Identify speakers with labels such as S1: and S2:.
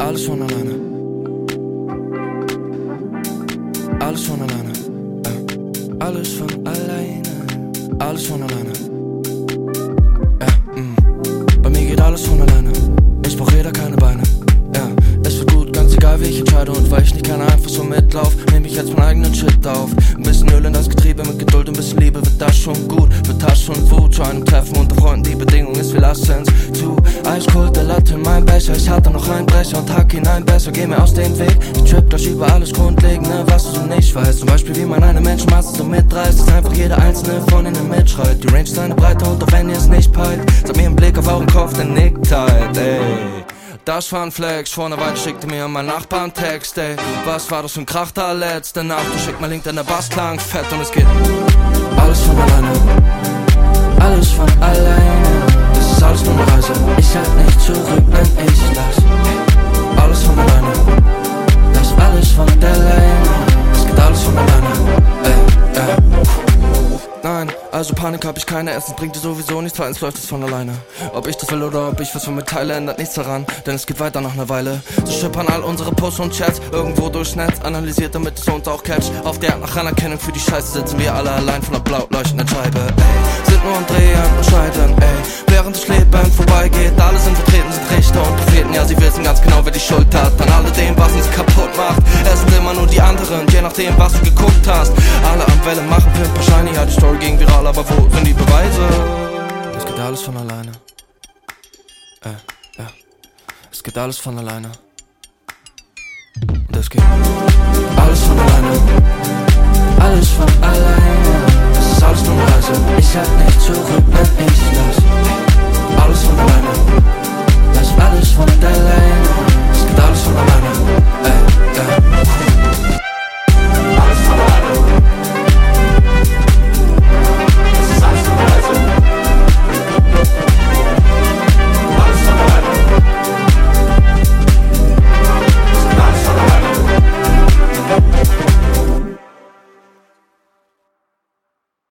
S1: Alles von alleine. Alles von alleine. Alles von alleine. Alles von alleine. Bei mir geht alles von alleine. Ich brauch jeder keine Beine. Ja, es wird gut, ganz egal wie ich entscheide. Und weil ich nicht gerne einfach so mitlauf, nehm ich jetzt meinen eigenen Shit auf. Ein bisschen Öl in das Getriebe, mit Geduld, ein bisschen Liebe, wird das schon gut. Wird das schon Wut, zu einem Treffen unter Freunden, die Bedingung ist, wir lassen's zu. Eiskalt, der Latte in meinem Becher, ich hatte noch einen Brecher und hack hinein besser, geh mir aus dem Weg. Ich trip gleich über alles Grundlegende, was du so nicht weißt. Zum Beispiel wie man eine Menschenmasse so mitreißt, dass einfach jeder einzelne von ihnen mitschreit. Die Range ist eine Breite und auch wenn ihr es nicht peilt, sag mir einen Blick auf euren Kopf, der nickt halt, ey. Das war ein Flex, vor einer Weile schickte mir mein Nachbar einen Text, ey. Was war das für ein Krach da letzte Nacht? Du schick mal Link, denn der Bass klang fett und es geht alles von alleine. Alles von alleine. Das ist alles nur eine Reise. Ich halt nicht zurück, wenn ich lass. Alles von alleine. Das alles von der Leine. Es geht alles von alleine. Nein, also Panik hab ich keine, erstens bringt dir sowieso nichts, zweitens läuft es von alleine. Ob ich das will oder ob ich was von mir teile, ändert nichts daran, denn es geht weiter nach einer Weile. So schippern all unsere Posts und Chats irgendwo durchs Netz, analysiert, damit es uns auch catcht. Auf der Art nach Anerkennung für die Scheiße sitzen wir alle allein von der blau leuchtenden Scheibe, ey. Sind nur am Drehen und Scheitern, ey. Während das Leben vorbeigeht, alle sind vertreten, sind Richter und Propheten. Ja, sie wissen ganz genau, wer die Schuld hat an alledem, was uns kaputt macht. Es sind immer nur die anderen, je nachdem, was du geguckt hast. Alle am Welle machen Pimp wahrscheinlich, ja, die Story ging viral, aber wo sind die Beweise? Es geht alles von alleine. Ja. Es geht alles von alleine. Und es geht alles von alleine. Alles von alleine. Das ist alles nur eine Reise. Ich halt nicht zurück, wenn ich lass.